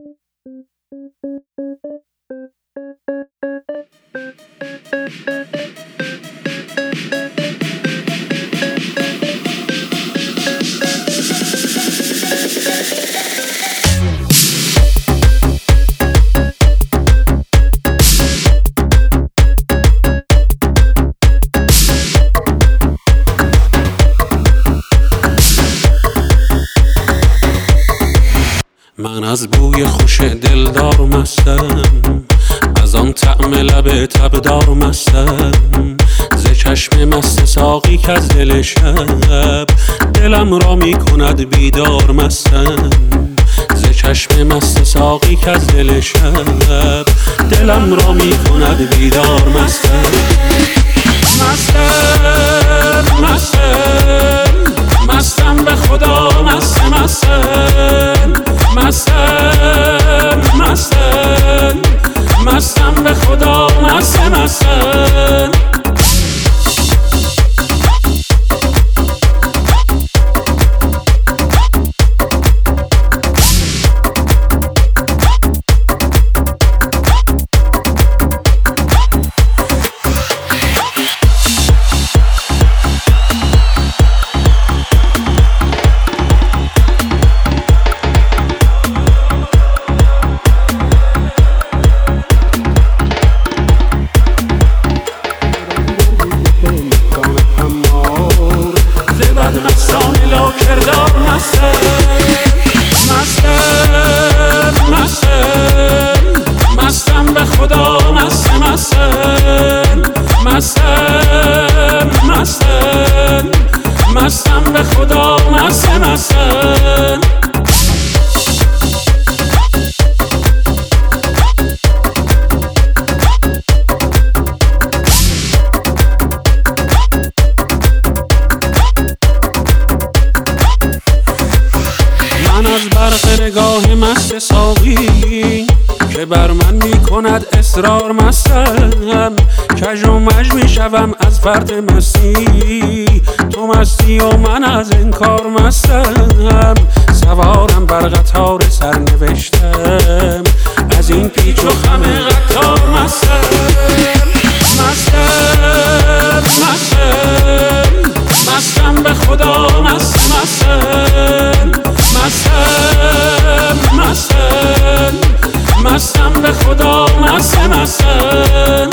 من از بوی خوش دلدار مستم، از آن طعم لب تبدار مستم، ز چشم مست ساقی که از دل شب دلم را می کند بیدار مستم، ز چشم مست ساقی که از دل شب دلم را می کند بیدار مستم. مستم مستم مستم به خدا مستم مستم مستم مستم مستم به خدا مستم مستم. مستان لا کردار مستم مستم مستم مستم به خدا مستم مستم مستم مستم مستم به خدا مستم مستم. من از برق نگاه مست ساقی که بر من می کند اصرار مستم، کج و مج می شوم از فرط مستی، تو مستی و من از انکار مستم، سوارم بر قطار سرنوشتم، از این پیچ و خم قطار مستم. مستم مستم مستم به خدا مستم مستم مستم مستم مستم به خدا مستم مستم.